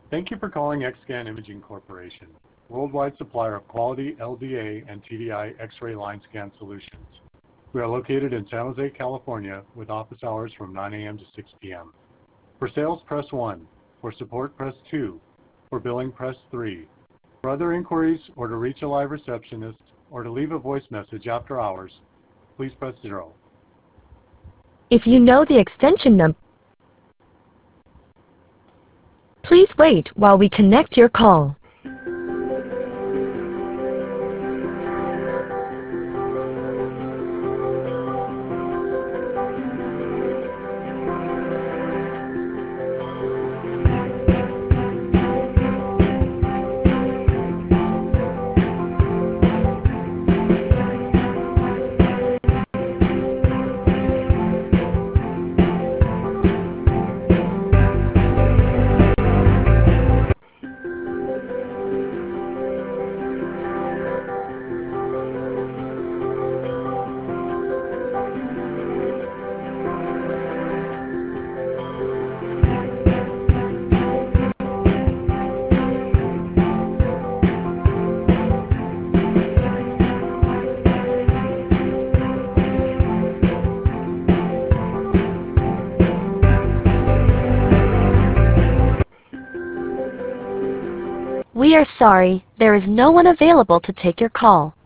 Thank you for calling XScan Imaging Corporation, worldwide supplier of quality LDA and TDI X-ray line scan solutions. We are located in San Jose, California, with office hours from 9 a.m. to 6 p.m. For sales, press 1. For support, press 2. For billing, press 3. For other inquiries or to reach a live receptionist or to leave a voice message after hours, please press 0. If you know the extension number, please wait while we connect your call. We are sorry, there is no one available to take your call.